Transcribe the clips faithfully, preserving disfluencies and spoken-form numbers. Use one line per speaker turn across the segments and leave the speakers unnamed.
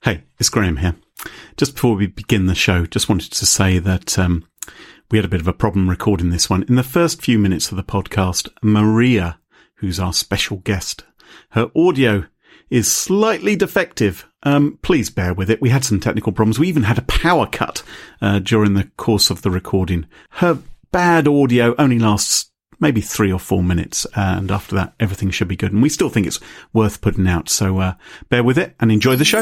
Hey, it's Graham here. Just before we begin the show, just wanted to say that um, we had a bit of a problem recording this one. In the first few minutes of the podcast, Maria, who's our special guest, her audio is slightly defective. Um, please bear with it. We had some technical problems. We even had a power cut uh, during the course of the recording. Her bad audio only lasts maybe three or four minutes, and after that, everything should be good. And we still think it's worth putting out. So uh, bear with it and enjoy the show.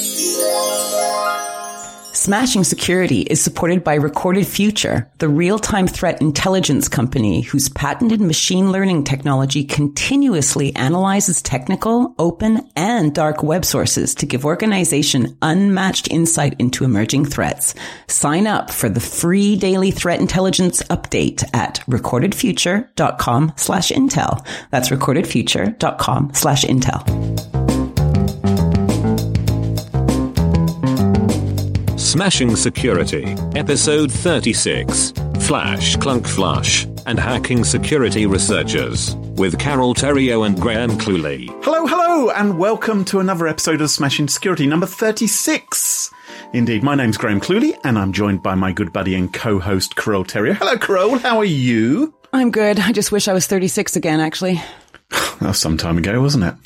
Smashing Security is supported by Recorded Future, the real-time threat intelligence company whose patented machine learning technology continuously analyzes technical, open, and dark web sources to give organization unmatched insight into emerging threats. Sign up for the free daily threat intelligence update at recordedfuture.com slash intel. That's recordedfuture.com slash intel.
Smashing Security, Episode thirty-six, Flash, Clunk Flush, and Hacking Security Researchers, with Carol Theriault and Graham Cluley.
Hello, hello, and welcome to another episode of Smashing Security, number thirty-six. Indeed, my name's Graham Cluley, and I'm joined by my good buddy and co-host, Carol Theriault. Hello, Carol, how are you?
I'm good. I just wish I was thirty-six again, actually.
That was some time ago, wasn't it?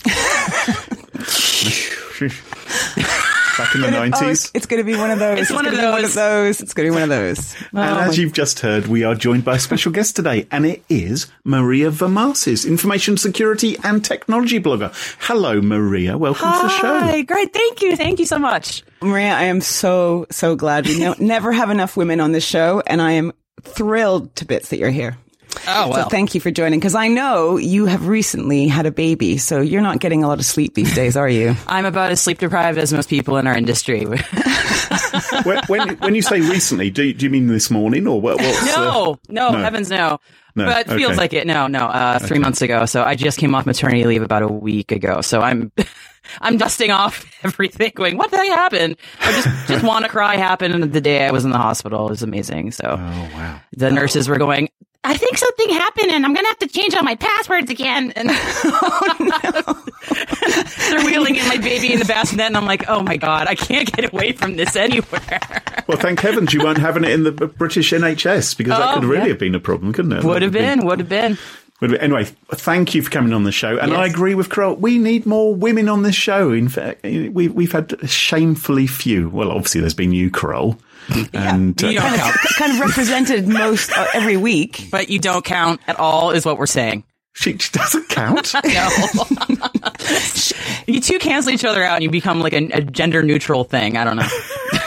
Back in the nineties.
Oh, it's going to be one of those. It's, it's one, of one of those. It's going to be one of those.
And oh, as you've just heard, we are joined by a special guest today, and it is Maria Vermasis, information security and technology blogger. Hello, Maria. Welcome
Hi,
to the show.
Hi, great. Thank you. Thank you so much.
Maria, I am so, so glad. We no, never have enough women on this show, and I am thrilled to bits that you're here.
Oh, well.
So thank you for joining, because I know you have recently had a baby, so you're not getting a lot of sleep these days, are you?
I'm about as sleep deprived as most people in our industry.
when, when when you say recently, do, do you mean this morning or what? What's
no,
the...
no, no, heavens no.
No,
but it feels
okay.
like it. No, no, uh, three
okay.
months ago. So I just came off maternity leave about a week ago. So I'm, I'm dusting off everything, going, what the heck happened? I just, just want to cry happened the day I was in the hospital. It was amazing. So
oh, wow.
the nurses were going, I think something happened and I'm going to have to change all my passwords again. And oh, no. They're wheeling in my baby in the bassinet and I'm like, oh my God, I can't get away from this anywhere.
Well, thank heavens you weren't having it in the British N H S, because that
oh,
could really
yeah.
have been a problem, couldn't it?
Would have been, been, would have been.
Anyway, thank you for coming on the show. And
yes.
I agree with Carol. We need more women on this show. In fact, we, we've had shamefully few. Well, obviously there's been you, Carol. And
yeah, you
uh,
don't
kind,
count.
of, kind of represented most uh, every week.
But you don't count at all is what we're saying.
She, she doesn't count.
No. You two cancel each other out and you become like a, a gender neutral thing. I don't know.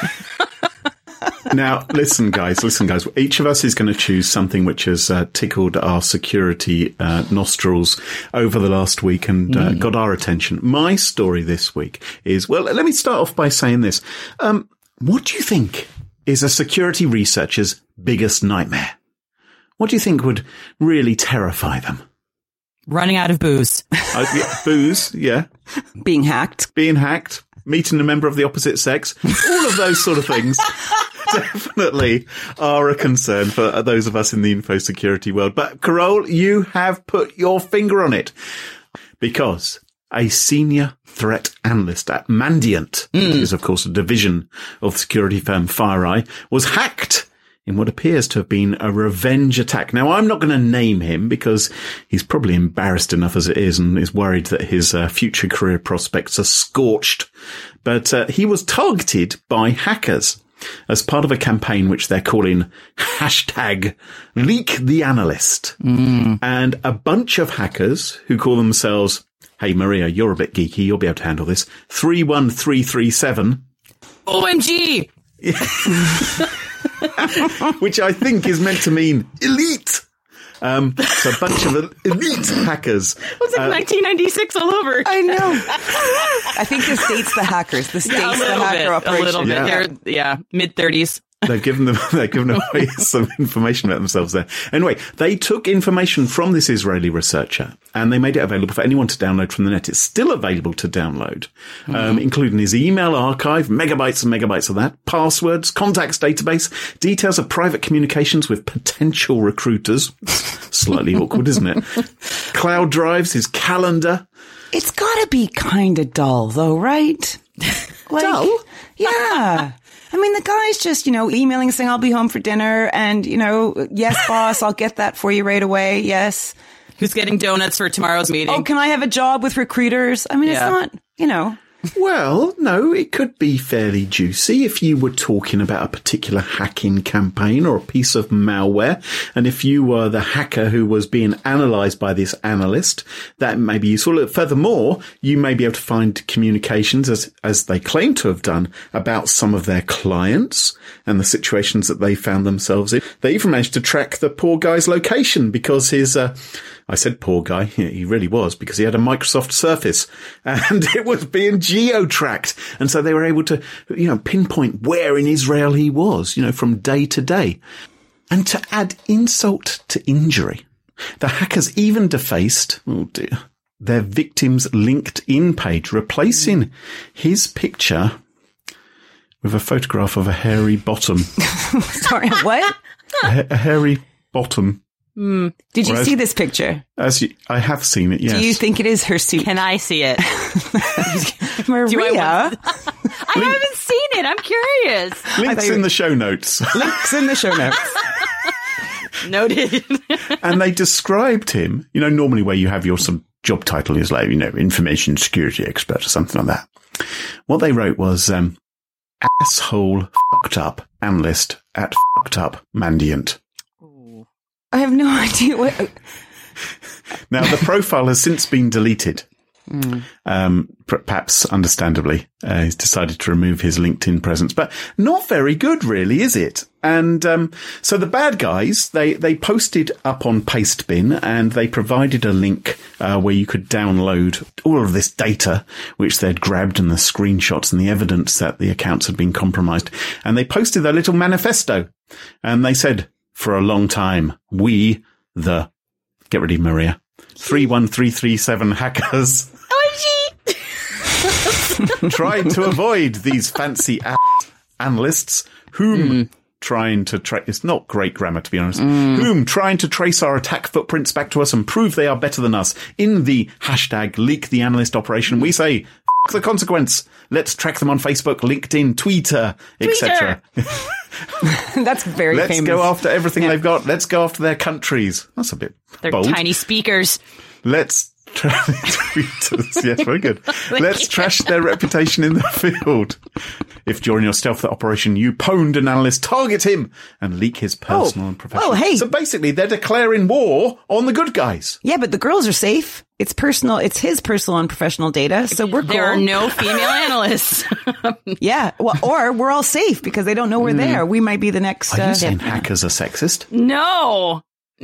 Now, listen, guys, listen, guys. Each of us is going to choose something which has uh, tickled our security uh, nostrils over the last week and uh, mm. got our attention. My story this week is, well, let me start off by saying this. Um, what do you think is a security researcher's biggest nightmare? What do you think would really terrify them?
Running out of booze.
Uh, yeah, booze, yeah.
Being hacked.
Being hacked. Meeting a member of the opposite sex. All of those sort of things definitely are a concern for those of us in the info security world. But, Carol, you have put your finger on it. Because a senior threat analyst at Mandiant, mm. which is, of course, a division of the security firm FireEye, was hacked in what appears to have been a revenge attack. Now, I'm not going to name him because he's probably embarrassed enough as it is and is worried that his uh, future career prospects are scorched. But uh, he was targeted by hackers as part of a campaign which they're calling hashtag Leak the Analyst. Mm. And a bunch of hackers who call themselves, hey, Maria, you're a bit geeky, you'll be able to handle this, three one three three seven.
O M G!
Which I think is meant to mean elite. Um, so a bunch of elite hackers.
It was like uh, nineteen ninety-six all over.
I know. I think this dates the hackers. This dates
yeah,
the hacker
bit,
operation.
A little bit.
Yeah,
They're, yeah mid thirties.
They've given them, they've given away some information about themselves there. Anyway, they took information from this Israeli researcher and they made it available for anyone to download from the net. It's still available to download, mm-hmm. um, including his email archive, megabytes and megabytes of that, passwords, contacts database, details of private communications with potential recruiters. Slightly awkward, isn't it? Cloud drives, his calendar.
It's gotta be kind of dull though, right? Like,
Dull?
Yeah. I mean, the guy's just, you know, emailing saying, I'll be home for dinner. And, you know, yes, boss, I'll get that for you right away. Yes.
Who's getting donuts for tomorrow's meeting?
Oh, can I have a job with recruiters? I mean,
Yeah.
it's not, you know.
Well, no, it could be fairly juicy if you were talking about a particular hacking campaign or a piece of malware. And if you were the hacker who was being analysed by this analyst, that may be useful. Furthermore, you may be able to find communications, as, as they claim to have done, about some of their clients and the situations that they found themselves in. They even managed to track the poor guy's location because his, uh, I said poor guy, he really was, because he had a Microsoft Surface and it was being geo-tracked. And so they were able to, you know, pinpoint where in Israel he was, you know, from day to day. And to add insult to injury, the hackers even defaced, oh dear, their victim's LinkedIn page, replacing his picture with a photograph of a hairy bottom.
Sorry, what?
a, a hairy bottom.
Mm. Did you
Whereas,
see this picture?
As you, I have seen it, yes.
Do you think it is her suit?
Can I see it?
Maria?
I, I haven't seen it. I'm curious.
Links in the show notes.
Links in the show notes.
Noted.
And they described him, you know, normally where you have your some job title is like, you know, information security expert or something like that. What they wrote was, um, asshole fucked up analyst at fucked up Mandiant.
I have no idea what.
Now, the profile has since been deleted. Mm. Um, perhaps understandably, uh, he's decided to remove his LinkedIn presence, but not very good, really, is it? And um, so the bad guys, they they posted up on Pastebin, and they provided a link uh, where you could download all of this data, which they'd grabbed, and the screenshots and the evidence that the accounts had been compromised. And they posted their little manifesto, and they said, for a long time, we, the, get ready, Maria, three one three three seven hackers, tried to avoid these fancy a- analysts, whom mm. trying to trace, it's not great grammar to be honest, mm. whom trying to trace our attack footprints back to us and prove they are better than us. In the hashtag leak the analyst operation, we say, f*** the consequence. Let's track them on Facebook, LinkedIn, Twitter, et cetera.
That's very
Let's
famous.
go after everything yeah. they've got. Let's go after their countries. That's a bit
They're
bold.
Tiny speakers.
Let's tra- tweeters. Yes, very good. Let's trash their reputation in the field. If during your stealth operation you pwned an analyst, target him and leak his personal
oh.
and professional.
Oh, hey.
So basically, they're declaring war on the good guys.
Yeah, but the girls are safe. It's personal. It's his personal and professional data. So we're cool.
There are no female analysts.
Yeah. Well, or we're all safe because they don't know we're mm. there. We might be the next.
Are
uh,
you saying hackers are sexist?
No.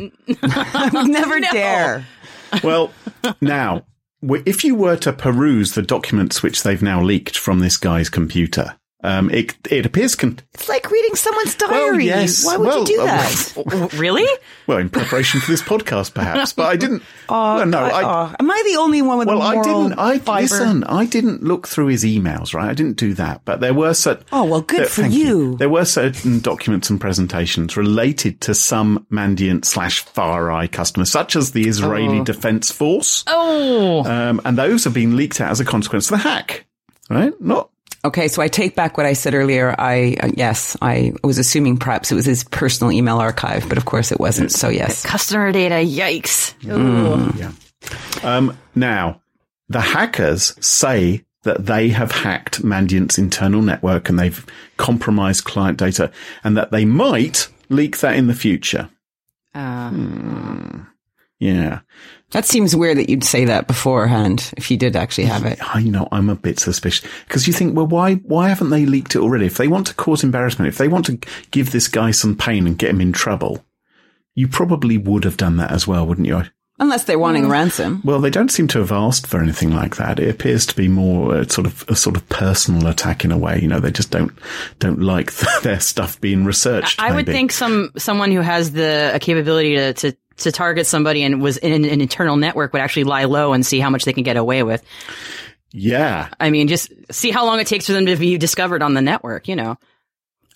I would never
no.
dare.
Well, now, if you were to peruse the documents which they've now leaked from this guy's computer, um, it, it appears... Con-
it's like reading someone's diary.
Well, yes.
Why would
well,
you do
uh,
that?
Really?
Well, in preparation for this podcast, perhaps, but I didn't...
Oh,
well, no,
I,
I,
oh. Am I the only one with
well,
a moral
I didn't, I,
fiber?
Listen, I didn't look through his emails, right? I didn't do that, but there were certain...
Oh, well, good
there,
for
you.
you.
There were certain documents and presentations related to some Mandiant slash FarEye customers, such as the Israeli
oh.
Defense Force.
Oh.
Um, and those have been leaked out as a consequence of the hack, right? Not...
Okay, so I take back what I said earlier. I, uh, yes, I was assuming perhaps it was his personal email archive, but of course it wasn't. So yes.
Customer data. Yikes.
Mm, yeah. Um, now, the hackers say that they have hacked Mandiant's internal network and they've compromised client data and that they might leak that in the future.
Uh,
hmm. Yeah.
That seems weird that you'd say that beforehand if you did actually have it.
I know, I'm a bit suspicious because you think, well, why, why haven't they leaked it already? If they want to cause embarrassment, if they want to give this guy some pain and get him in trouble, you probably would have done that as well, wouldn't you?
Unless they're wanting a ransom.
Well, they don't seem to have asked for anything like that. It appears to be more uh, sort of a sort of personal attack in a way. You know, they just don't don't like their stuff being researched.
I would
maybe.
think some someone who has the a capability to, to to target somebody and was in an internal network would actually lie low and see how much they can get away with.
Yeah.
I mean, just see how long it takes for them to be discovered on the network, you know.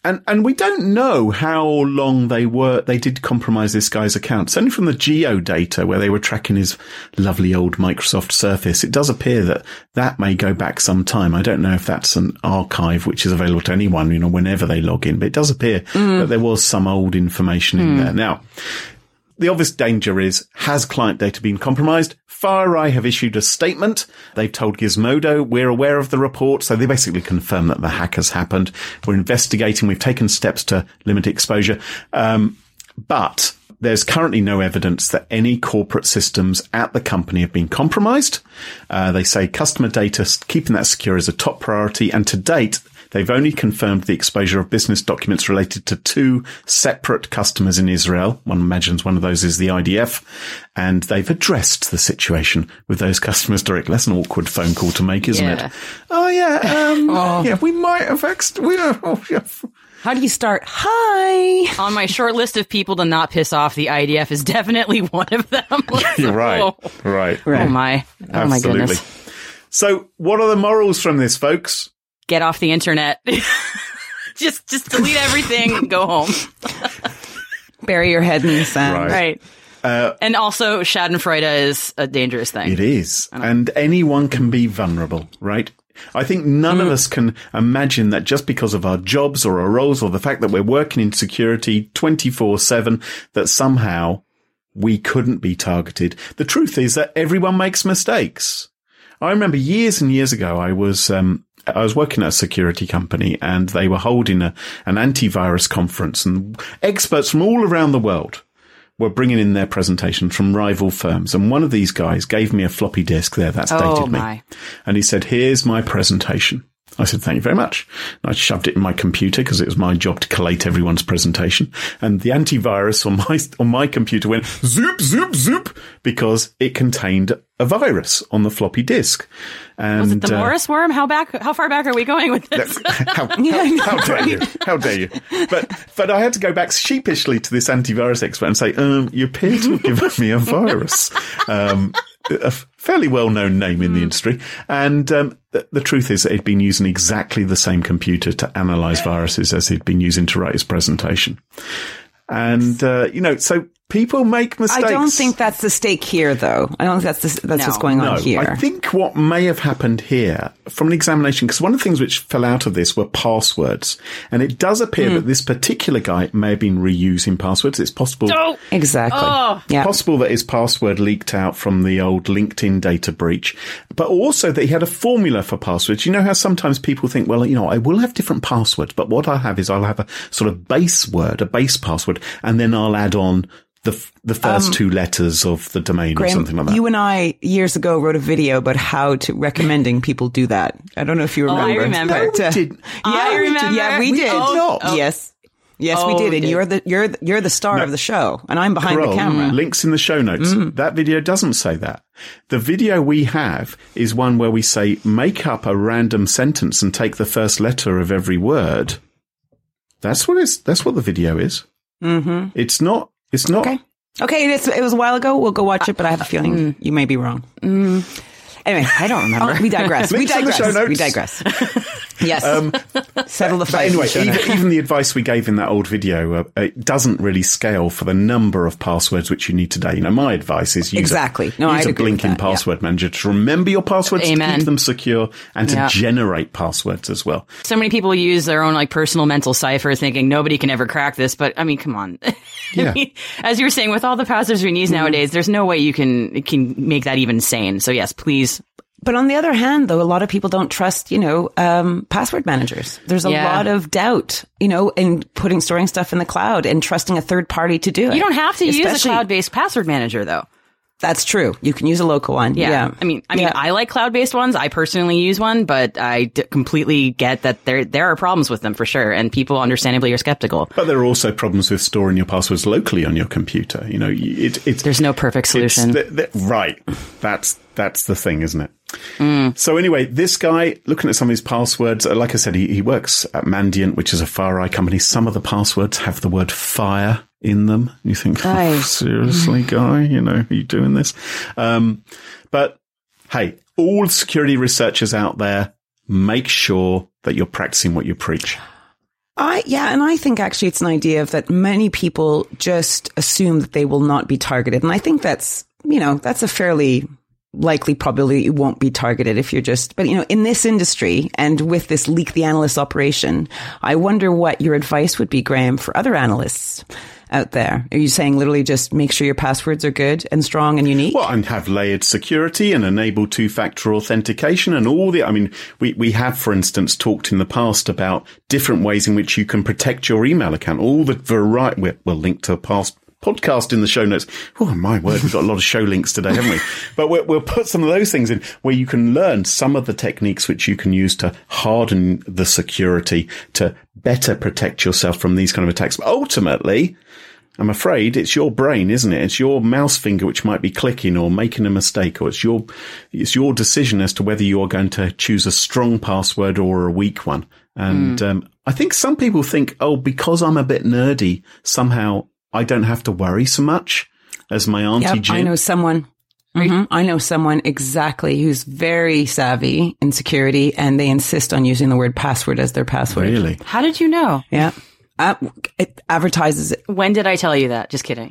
And and we don't know how long they were, they did compromise this guy's account. It's only from the geo data where they were tracking his lovely old Microsoft Surface. It does appear that that may go back some time. I don't know if that's an archive which is available to anyone, you know, whenever they log in, but it does appear mm. that there was some old information in mm. there. Now, the obvious danger is, has client data been compromised? FireEye have issued a statement. They've told Gizmodo, we're aware of the report. So they basically confirm that the hack has happened. We're investigating. We've taken steps to limit exposure. Um, but there's currently no evidence that any corporate systems at the company have been compromised. Uh, they say customer data, keeping that secure is a top priority. And to date, they've only confirmed the exposure of business documents related to two separate customers in Israel. One imagines one of those is the I D F. And they've addressed the situation with those customers directly. That's an awkward phone call to make, isn't
yeah.
it? Oh, yeah. Um, oh. Yeah, we might have... Ex- we don't, oh, yeah.
How do you start? Hi.
On my short list of people to not piss off, the I D F is definitely one of them.
You're right. Oh. right.
Right. Oh, my. Oh,
Absolutely.
my goodness.
So what are the morals from this, folks?
Get off the internet. just just delete everything and go home.
Bury your head in the sand.
Right.
right. Uh, and also, Schadenfreude is a dangerous thing.
It is. And anyone can be vulnerable, right? I think none mm. of us can imagine that just because of our jobs or our roles or the fact that we're working in security twenty-four seven, that somehow we couldn't be targeted. The truth is that everyone makes mistakes. I remember years and years ago, I was, um, I was working at a security company and they were holding a, an antivirus conference, and experts from all around the world were bringing in their presentations from rival firms. And one of these guys gave me a floppy disk there. That's dated
oh,
me.
My.
And he said, here's my presentation. I said, thank you very much. And I shoved it in my computer because it was my job to collate everyone's presentation. And the antivirus on my, on my computer went zoop, zoop, zoop, because it contained a virus on the floppy disk. And,
was it the
uh,
Morris worm? How back, how far back are we going with this?
how, how, how dare you? How dare you? But, but I had to go back sheepishly to this antivirus expert and say, um, you appear to have given me a virus. Um, a fairly well-known name in the industry. And um, the, the truth is that he'd been using exactly the same computer to analyze viruses as he'd been using to write his presentation. And, uh, you know, so people make mistakes.
I don't think that's the stake here, though. I don't think that's the, that's
no.
what's going
no,
on here.
I think what may have happened here from an examination, because one of the things which fell out of this were passwords. And it does appear mm. that this particular guy may have been reusing passwords. It's possible.
Oh.
Exactly.
Oh.
Yeah.
Possible that his password leaked out from the old LinkedIn data breach, but also that he had a formula for passwords. You know how sometimes people think, well, you know, I will have different passwords, but what I'll have is I'll have a sort of base word, a base password, and then I'll add on the the first um, two letters of the domain
Graham,
or something like that.
You and I years ago wrote a video about how to recommending people do that. I don't know if you remember.
Oh, I remember.
No, we
uh,
did.
Yeah,
I
we
remember.
Did. Yeah, we,
we
did.
did not.
Oh, yes. Yes,
oh,
we did. And
did.
you're the you're the, you're the star
no.
of the show, and I'm behind
Carol,
the camera.
Links in the show notes. Mm. That video doesn't say that. The video we have is one where we say, make up a random sentence and take the first letter of every word. That's what it's, that's what the video is.
Mm-hmm.
It's not, it's not.
Okay. Okay. It's, it was a while ago. We'll go watch it, but I have a feeling mm. you may be wrong.
Mm.
Anyway, I don't remember. Oh, we digress. We digress. We digress. Yes. Um, Settle the fight.
But anyway, even, even the advice we gave in that old video, uh, it doesn't really scale for the number of passwords which you need today. You know, my advice is use
exactly.
a,
no,
use
I'd
a blinking
that,
password
yeah.
manager to remember your passwords,
Amen.
to keep them secure, and to
yeah.
generate passwords as well.
So many people use their own like personal mental cipher thinking nobody can ever crack this. But I mean, come on.
Yeah.
I mean, as you were saying, with all the passwords we use nowadays, there's no way you can can make that even sane. So yes, please.
But on the other hand, though, a lot of people don't trust, you know, um, password managers. There's a
yeah.
lot of doubt, you know, in putting, storing stuff in the cloud and trusting a third party to do it.
You don't have to
Especially,
use a cloud-based password manager, though.
That's true. You can use a local one.
Yeah.
yeah.
I mean, I mean,
yeah.
I like cloud-based ones. I personally use one, but I d- completely get that there there are problems with them for sure, and people understandably are skeptical.
But there are also problems with storing your passwords locally on your computer. You know, it, it's
there's no perfect solution.
The, the, right. That's that's the thing, isn't it? Mm. So anyway, this guy, looking at some of his passwords, like I said, he, he works at Mandiant, which is a FireEye company. Some of the passwords have the word fire in them. You think, oh, seriously, guy, you know, are you doing this? Um, but hey, all security researchers out there, make sure that you're practicing what you preach.
I, yeah, and I think actually it's an idea of that many people just assume that they will not be targeted. And I think that's, you know, that's a fairly likely probability you won't be targeted if you're just, but you know, in this industry and with this Leak the Analyst operation, I wonder what your advice would be, Graham, for other analysts out there. Are you saying literally just make sure your passwords are good and strong and unique?
Well, and have layered security and enable two-factor authentication and all the, I mean, we, we have, for instance, talked in the past about different ways in which you can protect your email account. All the variety, we'll, we'll link to a past podcast in the show notes. Oh, my word, we've got a lot of show links today, haven't we? But we'll, we'll put some of those things in where you can learn some of the techniques which you can use to harden the security to better protect yourself from these kind of attacks. But ultimately, I'm afraid it's your brain, isn't it? It's your mouse finger which might be clicking or making a mistake, or it's your it's your decision as to whether you are going to choose a strong password or a weak one. And mm. um, I think some people think, oh, because I'm a bit nerdy, somehow I don't have to worry so much as my auntie
yep,
Jim.
I know someone. Mm-hmm. I know someone exactly who's very savvy in security, and they insist on using the word password as their password.
Really?
How did you know?
Yeah. Uh, it advertises it.
When did I tell you that? Just kidding.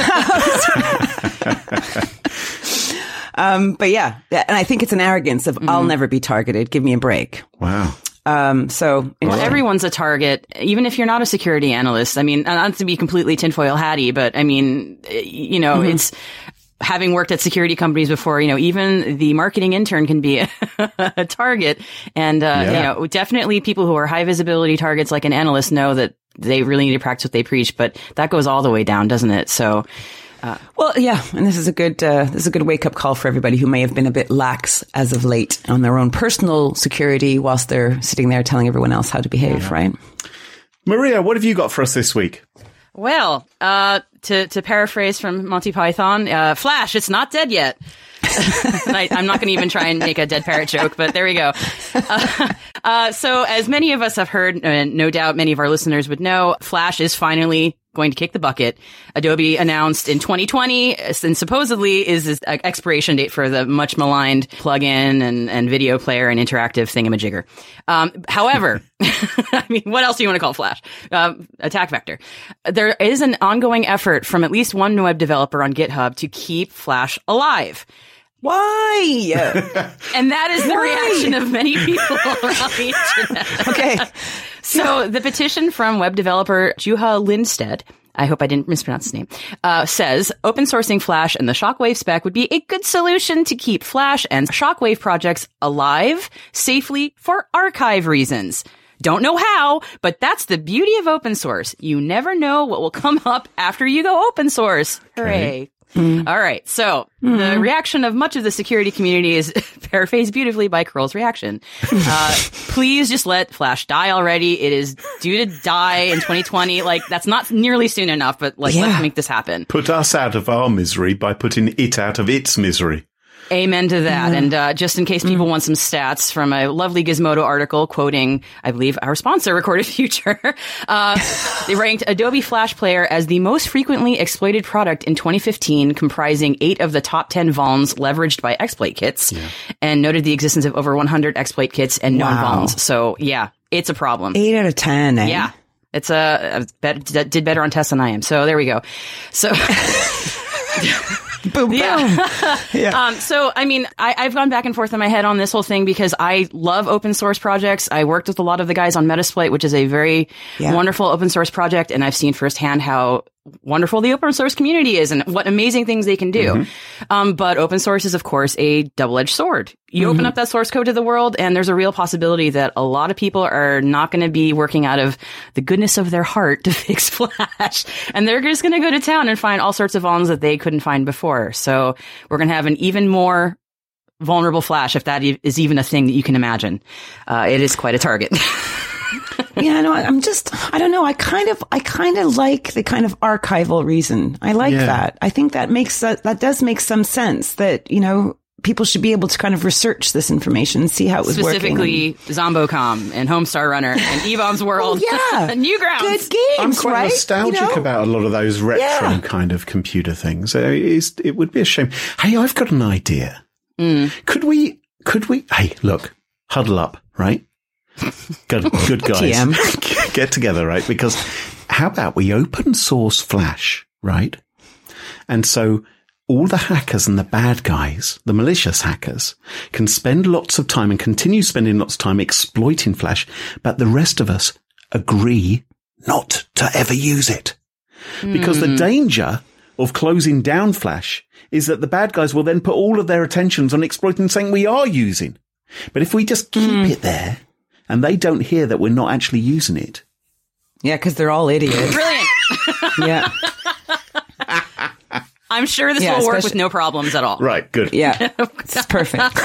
um, but yeah, and I think it's an arrogance of mm-hmm. I'll never be targeted. Give me a break.
Wow.
Um, so
well, everyone's a target, even if you're not a security analyst. I mean, not to be completely tinfoil hatty, but I mean, you know, mm-hmm. it's having worked at security companies before, you know, even the marketing intern can be a, a target. And, uh, yeah. you know, definitely people who are high visibility targets like an analyst know that they really need to practice what they preach, but that goes all the way down, doesn't it? So,
uh, well, yeah. And this is a good, uh, this is a good wake up call for everybody who may have been a bit lax as of late on their own personal security whilst they're sitting there telling everyone else how to behave, yeah. right?
Maria, what have you got for us this week?
Well, uh, to, to paraphrase from Monty Python, uh, Flash, it's not dead yet. I, I'm not going to even try and make a dead parrot joke, but there we go. Uh, uh, so as many of us have heard, and no doubt many of our listeners would know, Flash is finally going to kick the bucket. Adobe announced in twenty twenty, and supposedly is this expiration date for the much maligned plugin and, and video player and interactive thingamajigger. Um, however, I mean, what else do you want to call Flash? Um, attack vector. There is an ongoing effort from at least one web developer on GitHub to keep Flash alive.
Why?
And that is the
Why?
reaction of many people around the internet.
Okay.
So the petition from web developer Juha Lindstedt, I hope I didn't mispronounce his name, uh, says open sourcing Flash and the Shockwave spec would be a good solution to keep Flash and Shockwave projects alive safely for archive reasons. Don't know how, but that's the beauty of open source. You never know what will come up after you go open source. Hooray. Okay. Mm. All right. So mm. the reaction of much of the security community is paraphrased beautifully by Curl's reaction. Uh, please just let Flash die already. It is due to die in twenty twenty. Like, that's not nearly soon enough, but like, yeah. let's make this happen.
Put us out of our misery by putting it out of its misery.
Amen to that. Mm. And uh, just in case people mm. want some stats from a lovely Gizmodo article quoting, I believe, our sponsor, Recorded Future, uh, they ranked Adobe Flash Player as the most frequently exploited product in twenty fifteen, comprising eight of the top ten vulns leveraged by exploit kits, yeah. and noted the existence of over one hundred exploit kits and known wow. vulns. So, yeah, it's a problem.
eight out of ten, eh?
Yeah. It's a, a did better on tests than I am. So, there we go. So...
Boom, boom.
Yeah. yeah. Um, so, I mean, I, I've gone back and forth in my head on this whole thing because I love open source projects. I worked with a lot of the guys on Metasploit, which is a very yeah. wonderful open source project. And I've seen firsthand how wonderful the open source community is and what amazing things they can do. Mm-hmm. Um, but open source is, of course, a double-edged sword. You mm-hmm. open up that source code to the world, and there's a real possibility that a lot of people are not going to be working out of the goodness of their heart to fix Flash. And they're just going to go to town and find all sorts of vulns that they couldn't find before. So we're going to have an even more vulnerable Flash, if that is even a thing that you can imagine. Uh, it is quite a target.
Yeah, no, I'm just, I don't know. I kind of, I kind of like the kind of archival reason. I like yeah. that. I think that makes, that, that does make some sense that, you know, people should be able to kind of research this information and see how it was
Specifically,
working.
Specifically, Zombocom and Homestar Runner and E-Bomb's World.
Oh, yeah.
Newgrounds.
Good games,
I'm quite
right?
nostalgic
you know?
about a lot of those retro
yeah.
kind of computer things. It, is, it would be a shame. Hey, I've got an idea.
Mm.
Could we, could we, hey, look, huddle up, right? Good, good guys.
T M.
get together, right? Because how about we open source Flash, right? And so all the hackers and the bad guys, the malicious hackers, can spend lots of time and continue spending lots of time exploiting Flash, but the rest of us agree not to ever use it. Because mm. the danger of closing down Flash is that the bad guys will then put all of their attentions on exploiting something we are using. But if we just keep mm. it there and they don't hear that we're not actually using it.
Yeah, because they're all idiots.
Brilliant.
Yeah.
I'm sure this
yeah,
will work with no problems at all.
Right, good.
Yeah, it's perfect.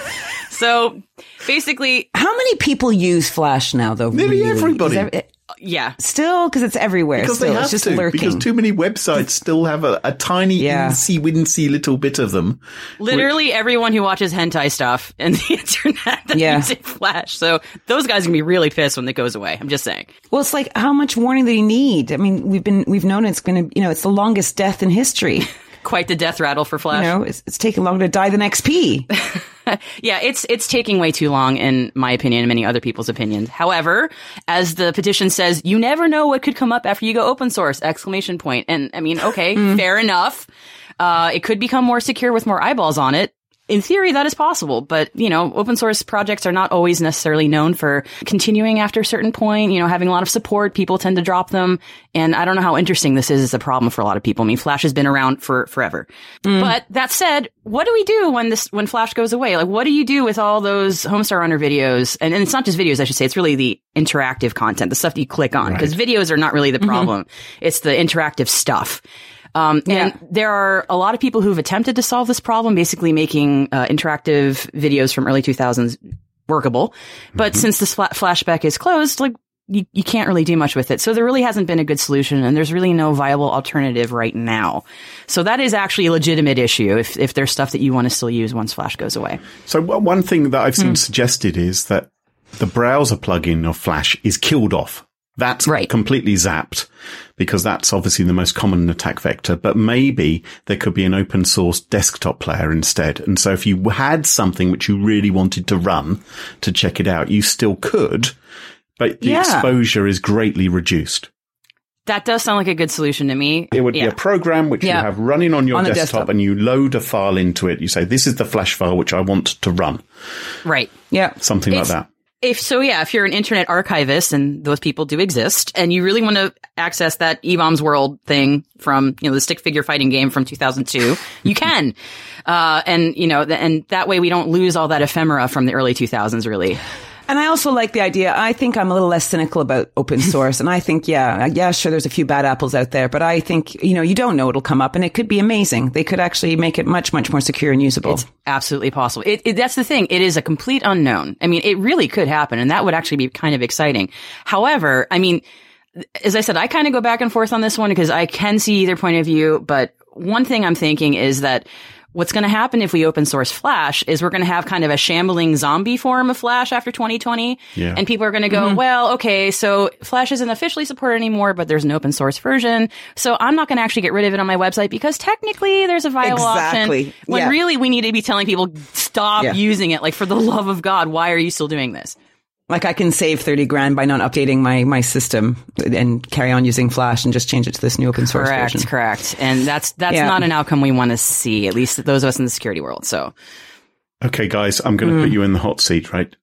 So basically,
how many people use Flash now, though?
Nearly
really?
everybody.
Every, yeah.
Still, because it's everywhere.
Because
still.
they have
It's just
to.
lurking.
Because too many websites still have a, a tiny,
yeah.
incy, wincy little bit of them.
Literally which, everyone who watches hentai stuff and the internet that's
yeah.
using Flash. So those guys are going to be really pissed when it goes away. I'm just saying.
Well, it's like, how much warning do you need? I mean, we've been, we've known it's going to, you know, it's the longest death in history.
Quite the death rattle for Flash.
You know, it's, it's taking longer to die than X P.
Yeah, it's it's taking way too long, in my opinion, and many other people's opinions. However, as the petition says, you never know what could come up after you go open source! Exclamation point. And I mean, okay, mm. fair enough. Uh, it could become more secure with more eyeballs on it. In theory, that is possible, but, you know, open source projects are not always necessarily known for continuing after a certain point, you know, having a lot of support. People tend to drop them. And I don't know how interesting this is as a problem for a lot of people. I mean, Flash has been around for forever. Mm. But that said, what do we do when this, when Flash goes away? Like, what do you do with all those Homestar Runner videos? And, and it's not just videos, I should say. It's really the interactive content, the stuff that you click on, because right. videos are not really the problem. Mm-hmm. It's the interactive stuff. Um,
yeah.
and there are a lot of people who've attempted to solve this problem, basically making uh, interactive videos from early two thousands workable. But mm-hmm. since this flashback is closed, like, you, you can't really do much with it. So there really hasn't been a good solution, and there's really no viable alternative right now. So that is actually a legitimate issue if, if there's stuff that you want to still use once Flash goes away.
So one thing that I've seen
mm.
suggested is that the browser plugin of Flash is killed off. That's
right.
completely zapped, because that's obviously the most common attack vector. But maybe there could be an open source desktop player instead. And so if you had something which you really wanted to run to check it out, you still could, but the
yeah.
exposure is greatly reduced.
That does sound like a good solution to me.
It would
yeah.
be a program which
yeah.
you have running on your
on
desktop,
desktop,
and you load a file into it. You say, this is the Flash file which I want to run.
Right.
Yeah.
Something
it's,
like that.
If so, yeah, if you're an internet archivist, and those people do exist, and you really want to access that E-Bombs World thing from, you know, the stick figure fighting game from two thousand two, you can. Uh, and, you know, and that way we don't lose all that ephemera from the early two thousands, really.
And I also like the idea. I think I'm a little less cynical about open source. And I think, yeah, yeah, sure, there's a few bad apples out there, but I think, you know, you don't know it'll come up, and it could be amazing. They could actually make it much, much more secure and usable.
It's absolutely possible. It, it, that's the thing. It is a complete unknown. I mean, it really could happen, and that would actually be kind of exciting. However, I mean, as I said, I kind of go back and forth on this one because I can see either point of view, but one thing I'm thinking is that what's going to happen if we open source Flash is we're going to have kind of a shambling zombie form of Flash after twenty twenty.
Yeah.
And people are going to go, mm-hmm. well, okay, so Flash isn't officially supported anymore, but there's an open source version. So I'm not going to actually get rid of it on my website because technically there's a viable
exactly.
option. When
yeah.
really we need to be telling people, stop
yeah.
using it. Like, for the love of God, why are you still doing this?
Like, I can save thirty grand by not updating my, my system and carry on using Flash and just change it to this new open source
correct,
version.
Correct. And that's, that's
yeah.
not an outcome we want to see, at least those of us in the security world. So.
Okay, guys, I'm going to mm. put you in the hot seat, right?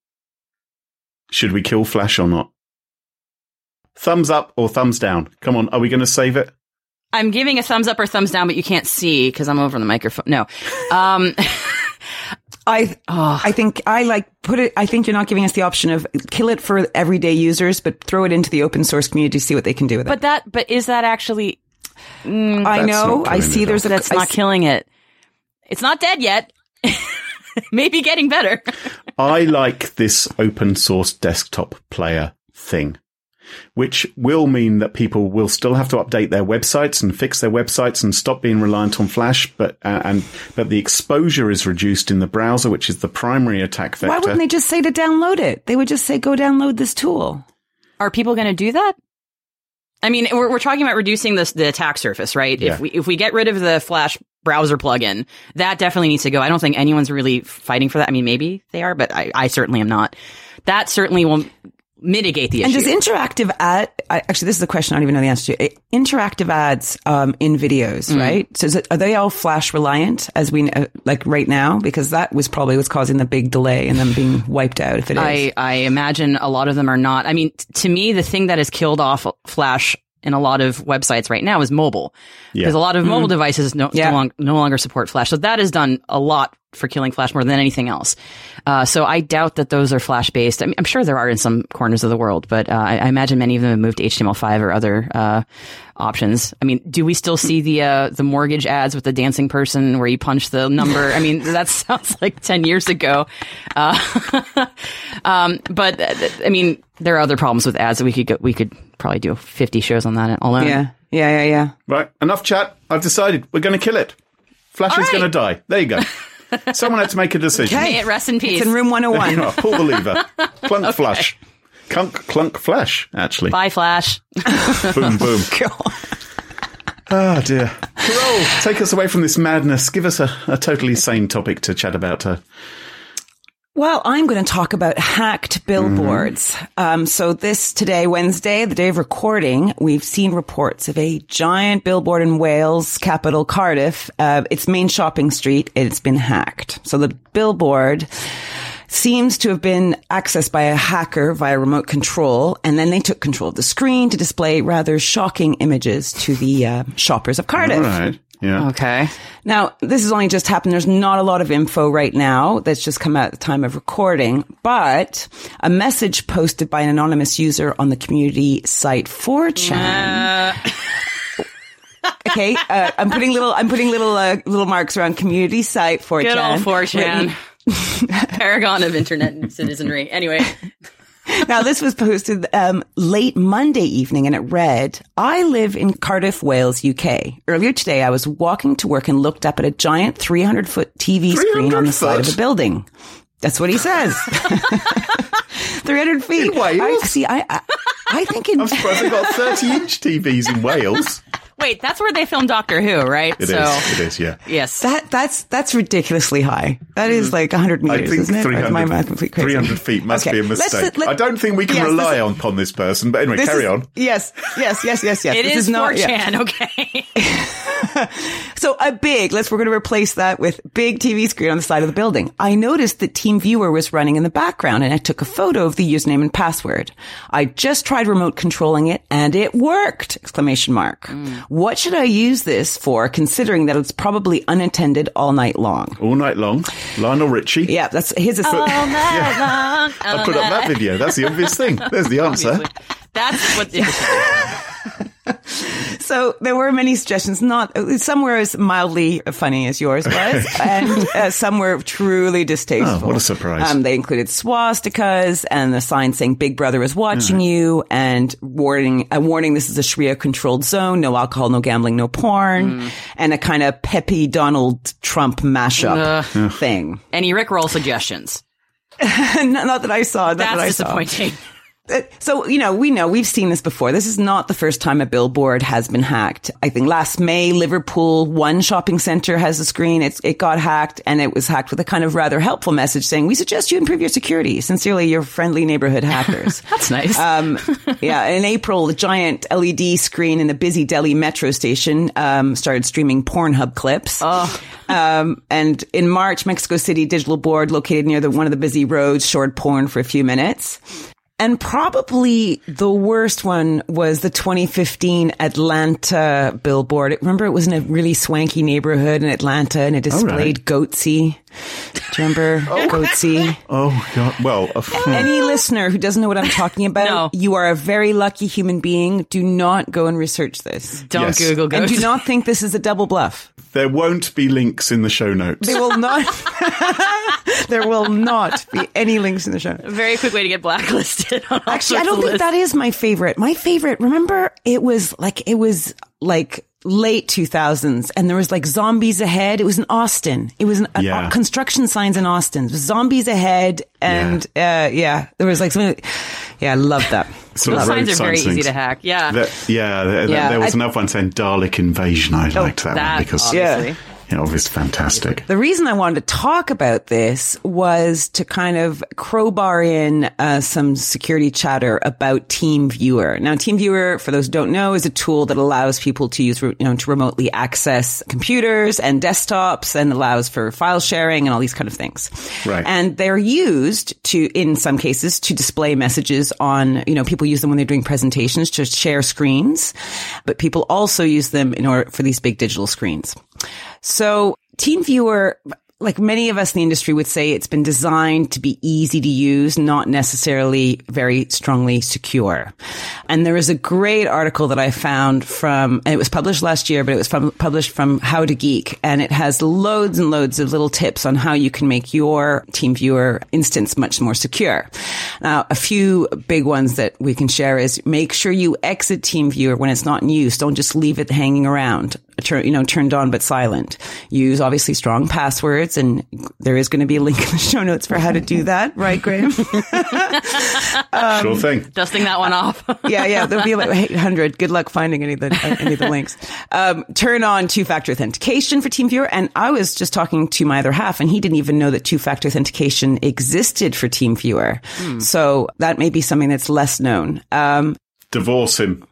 Should we kill Flash or not? Thumbs up or thumbs down? Come on. Are we going to save it?
I'm giving a thumbs up or thumbs down, but you can't see because I'm over the microphone. No. Um,
I, oh. I think I like put it, I think you're not giving us the option of kill it for everyday users, but throw it into the open source community to see what they can do with it.
But that, but is that actually,
mm, I know, I see there's a,
that's
I
not
see, killing
killing it. It's not dead yet. Maybe getting better.
I like this open source desktop player thing, which will mean that people will still have to update their websites and fix their websites and stop being reliant on Flash, but uh, and but the exposure is reduced in the browser, which is the primary attack vector.
Why wouldn't they just say to download it? They would just say, go download this tool.
Are people going to do that? I mean, we're, we're talking about reducing this, the attack surface, right?
Yeah.
If we if we get rid of the Flash browser plugin, that definitely needs to go. I don't think anyone's really fighting for that. I mean, maybe they are, but I, I certainly am not. That certainly will mitigate the
And
issue.
does interactive ad, actually, this is a question I don't even know the answer to. Interactive ads um, in videos, mm. right? So is it, are they all flash reliant as we, uh, like right now? Because that was probably what's causing the big delay in them being wiped out, if it is.
I, I imagine a lot of them are not. I mean, t- to me, the thing that has killed off Flash in a lot of websites right now is mobile.
Yeah.
Because a lot of mobile
mm.
devices no,
yeah.
no, long, no longer support Flash. So that has done a lot for killing Flash more than anything else. Uh, so I doubt that those are Flash based. I mean, I'm sure there are in some corners of the world, but uh, I, I imagine many of them have moved to H T M L five or other uh, options. I mean, do we still see the uh, the mortgage ads with the dancing person where you punch the number? I mean, that sounds like ten years ago. Uh, um, but uh, I mean, there are other problems with ads that we could go, we could probably do fifty shows on that alone.
Yeah, yeah, yeah, yeah.
Right, enough chat. I've decided we're going to kill it. Flash is
right.
going to die. There you go. Someone had to make a decision.
May it rest in peace.
It's in room one oh one.
Oh, pull the lever. Clunk okay. Flash. Clunk, clunk Flash, actually.
Bye, Flash.
Boom, boom. Oh, dear. Carole, take us away from this madness. Give us a, a totally sane topic to chat about. Uh,
Well, I'm going to talk about hacked billboards. Mm-hmm. Um, so this today, Wednesday, the day of recording, we've seen reports of a giant billboard in Wales, capital Cardiff, uh, its main shopping street. It's been hacked. So the billboard seems to have been accessed by a hacker via remote control, and then they took control of the screen to display rather shocking images to the uh, shoppers of Cardiff.
All right. Yeah.
Okay.
Now, this has only just happened. There's not a lot of info right now that's just come out at the time of recording, but a message posted by an anonymous user on the community site four chan. Uh. Okay, uh, I'm putting little, I'm putting little, uh, little marks around community site four chan.
Good old four chan. Paragon of internet citizenry. Anyway.
Now, this was posted um, late Monday evening, and it read, I live in Cardiff, Wales, U K. Earlier today, I was walking to work and looked up at a giant three hundred foot T V screen on the side of a building. That's what he says. three hundred feet.
In Wales?
I, see, I, I, I think in...
I'm surprised they got thirty inch T Vs in Wales.
Wait, that's where they filmed Doctor Who, right?
It
so,
is. It is, yeah.
Yes.
That, that's, that's ridiculously high. That is like one hundred meters,
I think
isn't it?
three hundred,
my math complete crazy?
three hundred feet must
Okay.
be a mistake.
Let's, let,
I don't think we can
yes,
rely
this,
on upon this person, but anyway, carry
is,
on.
Yes, yes, yes, yes, yes.
It
this
is,
is not,
four chan,
yeah.
okay.
So a big, let's, we're going to replace that with big T V screen on the side of the building. I noticed that TeamViewer was running in the background, and I took a photo of the username and password. I just tried remote controlling it and it worked! Exclamation mark. Mm. What should I use this for, considering that it's probably unattended all night long?
All night long. Lionel Richie.
Yeah, that's his.
All night
yeah.
long. All
I put up that video. That's the obvious thing. There's the answer.
Obviously. That's what the
So there were many suggestions. Not some were as mildly funny as yours was, and uh, some were truly distasteful.
Oh, what a surprise!
Um, they included swastikas and the sign saying "Big Brother is watching mm. you," and warning, a warning: "This is a Sharia-controlled zone. No alcohol, no gambling, no porn," mm. and a kind of peppy Donald Trump mashup uh, thing.
Any Rickroll suggestions?
not, not that I saw. Not
That's
that I
disappointing.
Saw. So, you know, we know, we've seen this before. This is not the first time a billboard has been hacked. I think last May, Liverpool, one shopping centre has a screen. It's, it got hacked, and it was hacked with a kind of rather helpful message saying, we suggest you improve your security. Sincerely, your friendly neighbourhood hackers.
That's nice.
Um, yeah. In April, the giant L E D screen in a busy Delhi metro station, um, started streaming Pornhub clips.
Oh.
Um, and in March, Mexico City Digital Board, located near the, one of the busy roads, showed porn for a few minutes. And probably the worst one was the twenty fifteen Atlanta billboard. Remember, it was in a really swanky neighborhood in Atlanta, and it displayed right. Goatsy. Do you remember oh. Goatsy?
Oh, God. Well, uh,
any listener who doesn't know what I'm talking about,
no.
you are a very lucky human being. Do not go and research this.
Don't
yes.
Google Goatsy.
And do not think this is a double bluff.
There won't be links in the show notes.
There will not. There will not be any links in the show.
A very quick way to get blacklisted. On all
Actually, I
sorts
don't
of
think
lists.
that is my favorite. My favorite, remember, it was like, it was like late two thousands, and there was like zombies ahead. It was in Austin. It was an,
yeah.
uh, construction signs in Austin. It was zombies ahead, and yeah, uh, yeah there was like something. Yeah, I love that.
Sort
Those
of
signs are very
things.
easy to hack. Yeah.
That, yeah, there,
yeah.
there was
I,
another one saying Dalek Invasion. I
oh,
liked that,
that
one because
obviously.
Yeah.
Oh, it's fantastic.
The reason I wanted to talk about this was to kind of crowbar in uh, some security chatter about TeamViewer. Now, TeamViewer, for those who don't know, is a tool that allows people to use, you know, to remotely access computers and desktops and allows for file sharing and all these kind of things.
Right.
And they're used to, in some cases, to display messages on, you know, people use them when they're doing presentations to share screens, but people also use them in order for these big digital screens. So TeamViewer, like many of us in the industry would say, it's been designed to be easy to use, not necessarily very strongly secure. And there is a great article that I found from, and it was published last year, but it was from, published from How to Geek. And it has loads and loads of little tips on how you can make your TeamViewer instance much more secure. Now, a few big ones that we can share is make sure you exit TeamViewer when it's not in use. Don't just leave it hanging around. Turn, you know, turned on but silent. Use obviously strong passwords, and there is going to be a link in the show notes for how to do that, right, Graham?
um, sure thing.
Dusting that one off.
yeah, yeah. There'll be like eight hundred. Good luck finding any of the any of the links. Um, turn on two-factor authentication for TeamViewer, and I was just talking to my other half, and he didn't even know that two-factor authentication existed for TeamViewer. Hmm. So that may be something that's less known. Um,
Divorce him.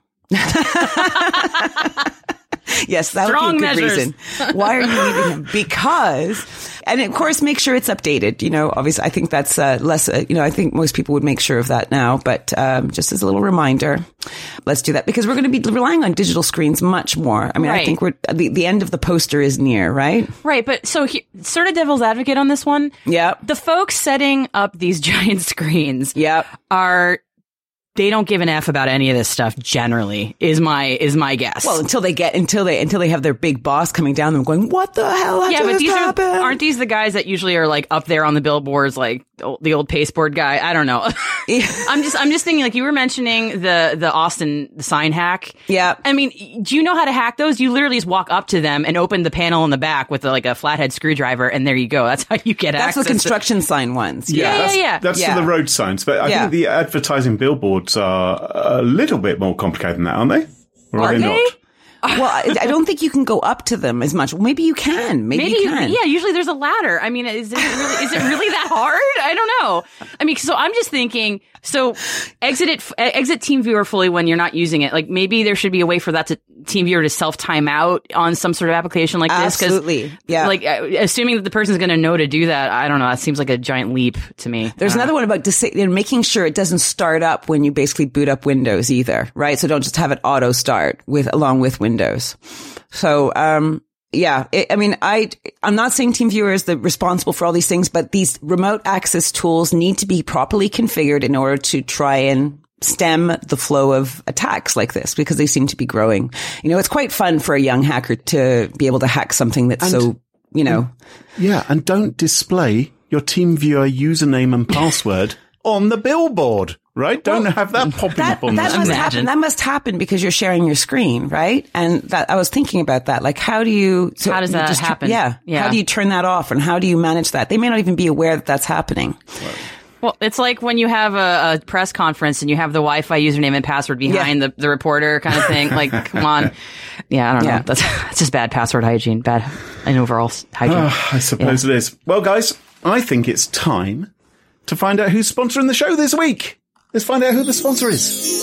Yes, that
Strong
would be a good
measures.
reason. Why are you leaving him? Because, and of course, make sure it's updated. You know, obviously, I think that's uh, less, uh, you know, I think most people would make sure of that now. But um, just as a little reminder, let's do that because we're going to be relying on digital screens much more. I mean,
Right.
I think we're the, the end of the poster is near, right?
Right, but so he, sort of devil's advocate on this one.
Yep.
The folks setting up these giant screens
Yep.
are... They don't give an F about any of this stuff generally, is my is my guess.
Well, until they get, until they, until they have their big boss coming down them going, what the hell
yeah,
just
but these
happened?
are, aren't these the guys that usually are like up there on the billboards, like the old pasteboard guy? I don't know. I'm just I'm just thinking, like you were mentioning the the Austin sign hack.
Yeah.
I mean, do you know how to hack those? You literally just walk up to them and open the panel in the back with like a flathead screwdriver, and there you go. That's how you get
That's
access.
the construction
to-
sign ones.
Yeah,
Yeah,
that's,
yeah, yeah.
that's
Yeah.
for the road signs. But I
Yeah.
think the advertising billboards are a little bit more complicated than that, aren't they? Or are,
Are
they,
they?
not?
Well, I, I don't think you can go up to them as much. Well, maybe you can. Maybe,
Maybe
you
you-
can.
yeah. Usually there's a ladder. I mean, is it really is it really that hard? I don't know. I mean, so I'm just thinking. So exit it, exit TeamViewer fully when you're not using it. Like maybe there should be a way for that to TeamViewer to self time out on some sort of application like this. 'Cause,
Absolutely. Yeah.
Like uh, assuming that the person's going to know to do that. I don't know. That seems like a giant leap to me.
There's
Uh,
another one about dis- you know, making sure it doesn't start up when you basically boot up Windows either, right? So don't just have it auto start with along with Windows. So, um, yeah, it, I mean, I, I'm not saying TeamViewer is the responsible for all these things, but these remote access tools need to be properly configured in order to try and stem the flow of attacks like this because they seem to be growing. You know, it's quite fun for a young hacker to be able to hack something that's
And-
so, you know.
Yeah, and don't display your TeamViewer username and password on the billboard, right? Don't have that popping
That,
up on
that
the
must
screen.
happen. That must happen because you're sharing your screen, right? And that I was thinking about that. Like, how do you? So
How does
you
that
just tr-
happen?
Yeah.
Yeah.
How do you turn that off, and how do you manage that? They may not even be aware that that's happening.
Well, it's like when you have a, a press conference and you have the Wi-Fi username and password behind the, the reporter kind of thing. Like, come on. Yeah, I don't know.
Yeah.
That's, that's just bad password hygiene, bad and overall s- hygiene.
I suppose it is. Well, guys, I think it's time to find out who's sponsoring the show this week. Let's find out who the sponsor is.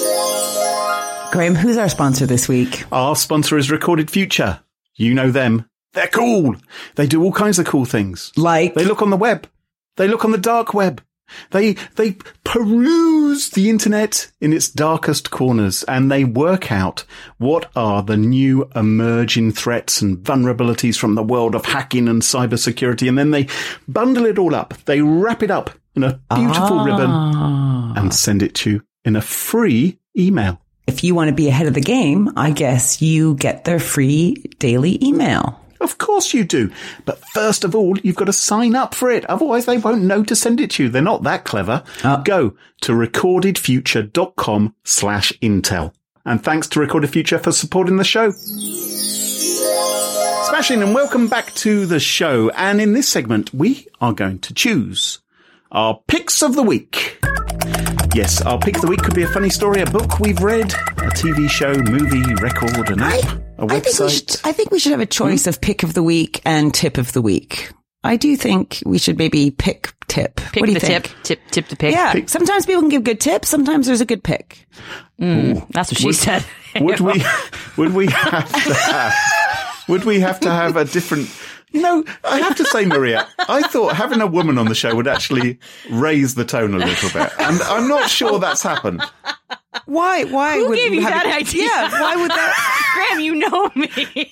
Graham, who's our sponsor this week?
Our sponsor is Recorded Future. You know them. They're cool. They do all kinds of cool things.
Like,
They look on the web. They look on the dark web. They they peruse the internet in its darkest corners, and they work out what are the new emerging threats and vulnerabilities from the world of hacking and cybersecurity, and then they bundle it all up. They wrap it up in a beautiful
Ah.
ribbon and send it to you in a free email.
if you want to be ahead of the game, I guess you get their free daily email.
Of course you do. But first of all, you've got to sign up for it. Otherwise, they won't know to send it to you. They're not that clever.
Uh.
Go to recordedfuture.com slash intel. And thanks to Recorded Future for supporting the show. Smashing, and welcome back to the show. And in this segment, we are going to choose our picks of the week. Yes, our pick of the week could be a funny story, a book we've read, a T V show, movie, record, an app. A
I think, we
website?
should, I think we should have a choice
Hmm?
of pick of the week and tip of the week. I do think we should maybe pick tip.
Pick
what do you
the
think?
tip, tip, tip to pick.
Yeah. Sometimes people can give good tips. Sometimes there's a good pick.
Mm, that's what she said.
Would we? Would we have to have? Would we have to have a different? No, I have to say, Maria, I thought having a woman on the show would actually raise the tone a little bit, and I'm not sure that's happened.
Why? Why
Who
would
gave
we
you
have
that
it-
idea?
Yeah. Why would that?
Graham, you know me.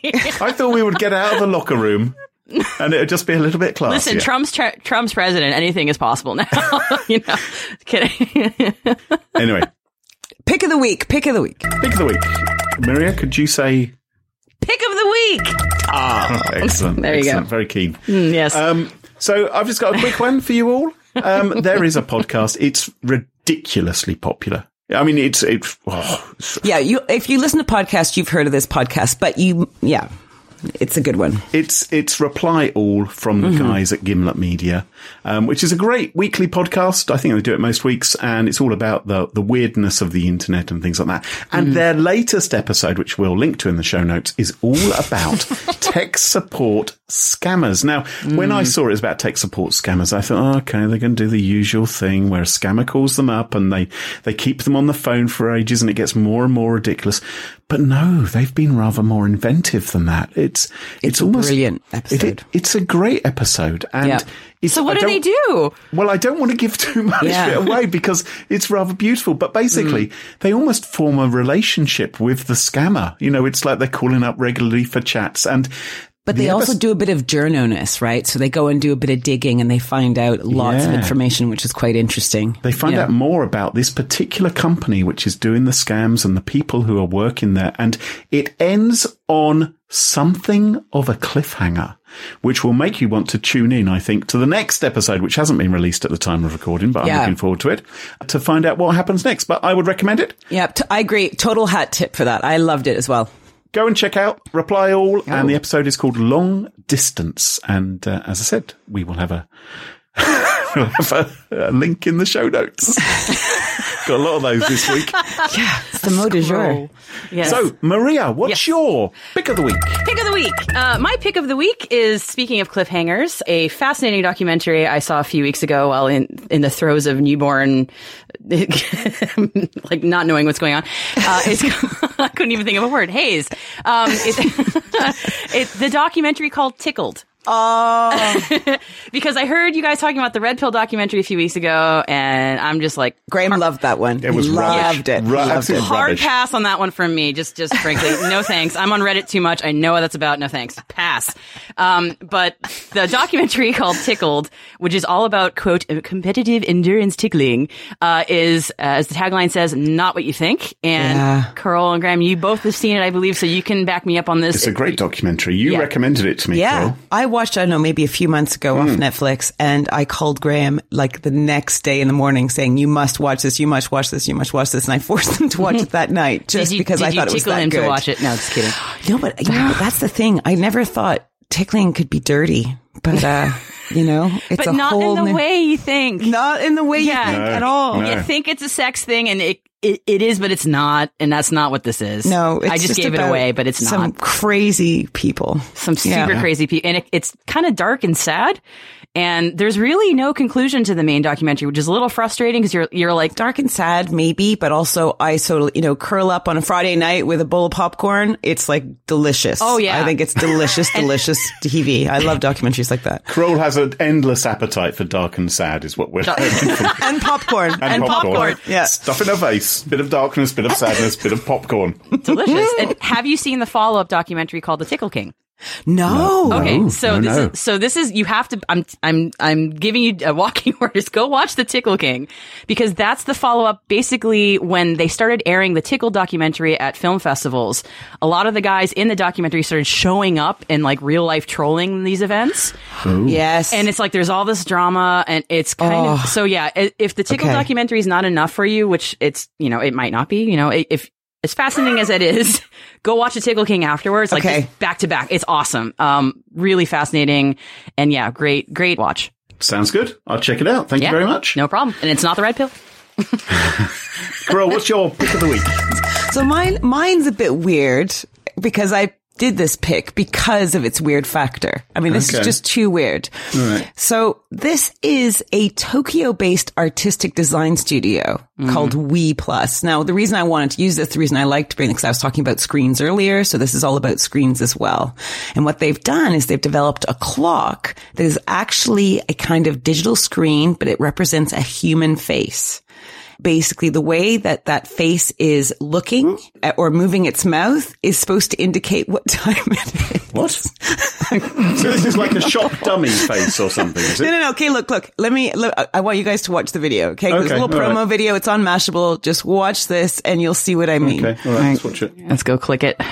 I thought we would get out of the locker room, and it would just be a little bit classier.
Listen, Trump's tra- Trump's president. Anything is possible now. you know, kidding.
Anyway,
Pick of the week. Pick of the week.
pick of the week. Maria, could you say?
Pick of the week.
Ah, excellent.
There you go.
excellent, Very keen.
Mm, yes.
Um, so I've just got a quick one for you all. Um, there is a podcast. It's ridiculously popular. I mean, it's, it's, oh, it's,
Yeah. You, if you listen to podcasts, you've heard of this podcast, but you, yeah, it's a good one.
it's, it's Reply All from the guys at Gimlet Media, um, which is a great weekly podcast. I think they do it most weeks, and it's all about the, the weirdness of the internet and things like that. And their latest episode, which we'll link to in the show notes, is all about tech support scammers. Now, when I saw it was about tech support scammers, I thought, oh, okay, they're going to do the usual thing where a scammer calls them up and they, they keep them on the phone for ages and it gets more and more ridiculous. But no, they've been rather more inventive than that. It's, it's,
It's a
almost
brilliant
it-
episode.
it- it's a great episode. And
Yeah.
it's,
so what
I
do they
don't-
do?
Well, I don't want to give too much
Yeah.
of it away because it's rather beautiful. But basically, they almost form a relationship with the scammer. You know, it's like they're calling up regularly for chats. And
But
the
they also
epis-
do a bit of journalness, right? So they go and do a bit of digging and they find out lots of
Yeah.
information, which is quite interesting.
They find
Yeah.
out more about this particular company, which is doing the scams and the people who are working there. And it ends on something of a cliffhanger, which will make you want to tune in, I think, to the next episode, which hasn't been released at the time of recording, but I'm
Yeah.
looking forward to it, to find out what happens next. But I would recommend it.
Yeah, t- I agree. Total hat tip for that. I loved it as well.
Go and check out Reply All, and the episode is called Long Distance. And uh, as I said, we will have a we'll have a, a link in the show notes. Got a lot of those this week.
It's the mot du jour.
Yes.
So, Maria, what's
Yes.
your pick of the week?
Pick of the week. Uh, my pick of the week is, speaking of cliffhangers, a fascinating documentary I saw a few weeks ago while in, in the throes of newborn, like not knowing what's going on. Uh, it's, I couldn't even think of a word. Haze. Um, it, it, the documentary called Tickled.
Oh,
Because I heard you guys talking about the Red Pill documentary a few weeks ago, and I'm just like,
Graham loved that one.
It was
loved
rubbish.
it.
Ru-
Loved
absolute
it.
hard
rubbish.
pass on that one from me. Just, just frankly, no thanks. I'm on Reddit too much. I know what that's about. No thanks. Pass. Um, but the documentary called Tickled, which is all about, quote, competitive endurance tickling, uh, is, uh, as the tagline says, not what you think. And
Yeah.
Carol and Graham, you both have seen it, I believe, so you can back me up on this.
It's a great documentary. You
Yeah.
recommended it to me,
Yeah,
Carol.
I watched, I don't know, maybe a few months ago off Netflix, and I called Graham like the next day in the morning saying, you must watch this, you must watch this, you must watch this. And I forced him to watch it that night just
did you,
because
did
I
you
thought it was
tickle
that
him
good.
to watch it? No, just kidding.
No, but, you know, but that's the thing. I never thought tickling could be dirty, but, uh, you know, it's
But
a
not
whole
in the
new-
way you think.
not in the way
Yeah.
you think
No,
at all.
no.
You think it's a sex thing, and it, it it is, but it's not, and that's not what this is.
No, it's
I just, gave it
about
away, but it's
some
not.
crazy people.
Some super
Yeah.
crazy people, and it, it's kind of dark and sad. And there's really no conclusion to the main documentary, which is a little frustrating because you're you're like,
Dark and sad, maybe, but also I so you know curl up on a Friday night with a bowl of popcorn. It's like delicious.
Oh, yeah.
I think it's delicious, delicious T V. I love documentaries like that.
Kroll has an endless appetite for dark and sad, is what we're hoping for.
And popcorn.
And, popcorn.
Yeah.
Stuff in a vase. Bit of darkness, bit of sadness, bit of popcorn.
delicious. And have you seen the follow up documentary called The Tickle King?
No.
Okay,
No,
so
no,
this
no.
is so this is you have to. I'm I'm I'm giving you a walking orders. Go watch The Tickle King, because that's the follow up. Basically, when they started airing the Tickle documentary at film festivals, a lot of the guys in the documentary started showing up and like real life trolling these events.
Yes.
And it's like there's all this drama, and it's kind
Oh.
of so yeah. i- If the Tickle
Okay.
documentary is not enough for you, which it's you know it might not be. You know, i- if as fascinating as it is, go watch the Tickle King afterwards. Like
Okay.
just back to back. It's awesome. Um, really fascinating, and yeah, great, great watch.
Sounds good. I'll check it out. Thank
Yeah,
you very much.
No problem. And it's not the Red Pill.
Kroll, what's your pick of the week?
So mine, mine's a bit weird. because I did this pick because of its weird factor. I mean, this
Okay.
is just too weird.
All right.
So this is a Tokyo-based artistic design studio
Mm.
called We Plus. Now, the reason I wanted to use this, the reason I liked to bring it, because I was talking about screens earlier. So this is all about screens as well. And what they've done is they've developed a clock that is actually a kind of digital screen, but it represents a human face. Basically, the way that that face is looking at, or moving its mouth is supposed to indicate what time it is.
What? So this is like a shop dummy face or something, is
No,
it?
no, no. Okay, look, look. Let me, look, I want you guys to watch the video, okay? There's
Okay,
a little
all
promo
right.
video. It's on Mashable. Just watch this and you'll see what I mean.
Okay, all right, let's watch it.
Let's go click it.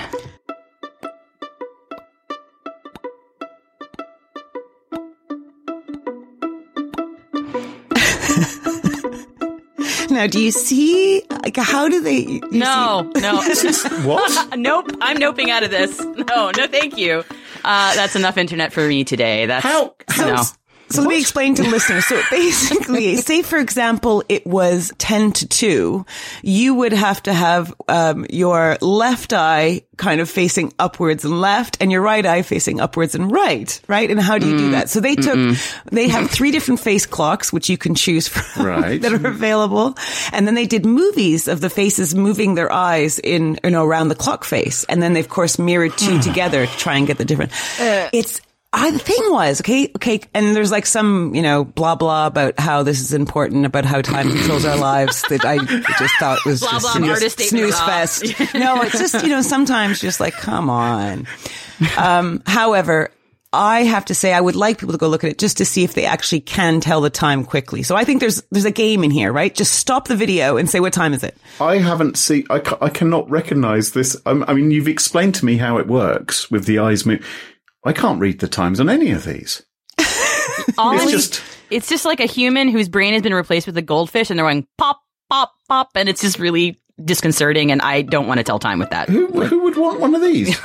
Now, do you see, like, how do they, you
No, no.
What?
Nope. I'm noping out of this. No, no, thank you. Uh, that's enough internet for me today. That's
How?
no.
So let me explain to listeners. So basically, say for example, it was ten to two, you would have to have um, your left eye kind of facing upwards and left and your right eye facing upwards and right, right? And how do you do that? So they took, Mm-mm. they have three different face clocks, which you can choose from
Right.
that are available. And then they did movies of the faces moving their eyes in, you know, around the clock face. And then they, of course, mirrored two together to try and get the different. Uh, it's, I, the thing was, okay, okay, and there's like some, you know, blah, blah about how this is important, about how time controls our lives that I just thought was
Blah,
just
blah,
you know,
artist statement
snooze
off.
fest. No, it's just, you know, sometimes just like, come on. Um, however, I have to say I would like people to go look at it just to see if they actually can tell the time quickly. So I think there's, there's a game in here, right? Just stop the video and say, what time is it?
I haven't seen, I, ca- I cannot recognize this. Um, I mean, you've explained to me how it works with the eyes move. I can't read the times on any of these.
All
It's
we-
just-
it's just like a human whose brain has been replaced with a goldfish, and they're going pop, pop, pop, and it's just really disconcerting. And I don't want to tell time with that.
Who, who would want one of these?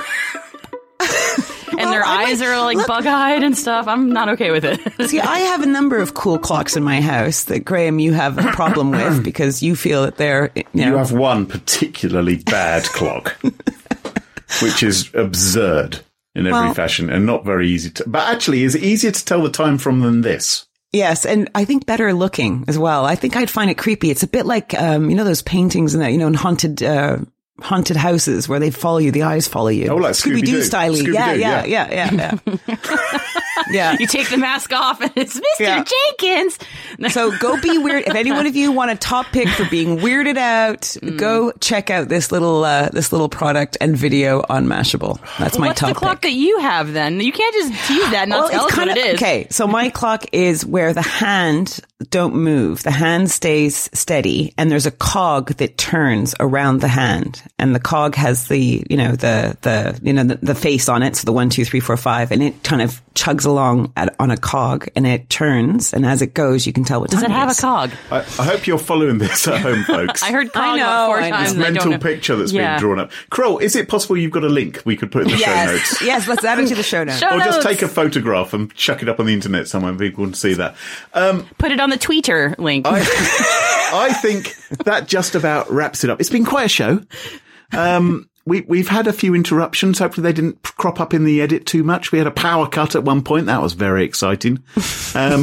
And their
I
eyes
might-
are like
look-
bug-eyed and stuff. I'm not okay with it.
See, I have a number of cool clocks in my house that, Graham, you have a problem with because you feel that they're, you know.
You have one particularly bad clock, which is absurd in every
Well-
fashion and not very easy to. But actually, is it easier to tell the time from than this?
Yes, and I think better looking as well. I think I'd find it creepy. It's a bit like, um, you know, those paintings in that, you know, in haunted, uh, haunted houses where they follow you, the eyes follow you.
Oh, like Scooby-Doo.
style. Yeah,
Scooby-Doo,
yeah,
yeah.
yeah, yeah, yeah. Yeah.
You take the mask off, and it's Mister
Yeah.
Jenkins.
So go be weird. If any one of you want a top pick for being weirded out,
Mm.
go check out this little, uh, this little product and video on Mashable. That's my
What's
top
the clock
pick.
that you have then? You can't just use that and not tell us what
kinda-
it is.
Okay, so my clock is where the hand don't move. The hand stays steady and there's a cog that turns around the hand. And the cog has the, you know, the, the, you know, the, the face on it. So the one, two, three, four, five, and it kind of chugs along at, on a cog and it turns. And as it goes, you can tell what
Does
time
it have
is.
a cog?
I, I hope you're following this at home, folks.
I heard cog
I know,
about four
I know.
times.
this
and I don't
mental
know.
picture that's
Yeah.
being drawn up. Kroll, is it possible you've got a link we could put in the show
Yes,
notes?
yes, let's add it to the show notes.
Show
Or just
notes.
take a photograph and chuck it up on the internet somewhere and people can see that. Um,
Put it on the Twitter link.
I, I think that just about wraps it up. It's been quite a show. Um, we, we've had a few interruptions. Hopefully they didn't crop up in the edit too much. We had a power cut at one point. That was very exciting. Um,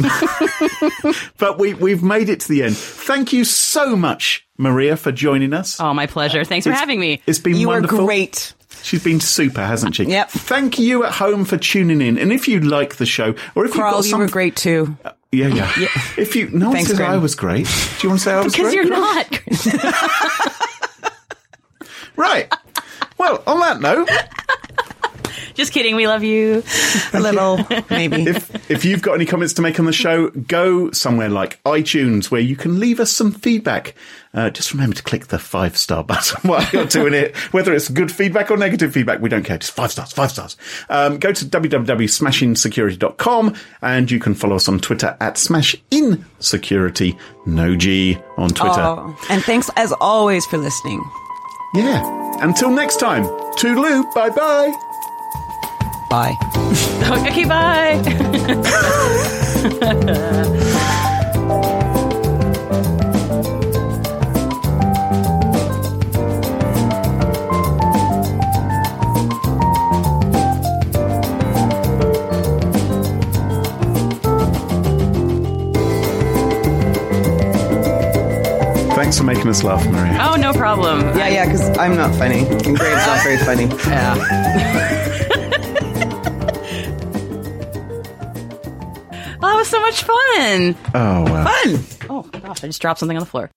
but we, we've made it to the end. Thank you so much, Maria, for joining us.
Oh, my pleasure. Thanks for
It's-
having me.
It's been
You
wonderful.
were great.
She's been super, hasn't she?
Yep.
Thank you at home for tuning in. And if you like the show, or if
Carl,
you've got
you
some,
were great too.
yeah, yeah, If you, no one
Thanks,
says
Graham.
I was great. Do you want to say I was
Because
great?
you're not.
Right. Well, on that note,
Just kidding. We love you.
A little, maybe.
if if you've got any comments to make on the show, go somewhere like iTunes where you can leave us some feedback. Uh, just remember to click the five star button while you're doing it. Whether it's good feedback or negative feedback, we don't care. Just five stars, five stars. Um, go to w w w dot smashing security dot com and you can follow us on Twitter at smashinsecurity, no G on Twitter.
Oh, and thanks as always for listening.
Yeah. Until next time, toodaloo, bye bye.
Bye.
Okay, bye.
making us laugh, Maria.
Oh, no problem.
Yeah, yeah, because I'm not funny. And Graham's not very funny.
Yeah. Oh, that was so much fun.
Oh, wow.
Fun!
Oh, my gosh, I just dropped something on the floor.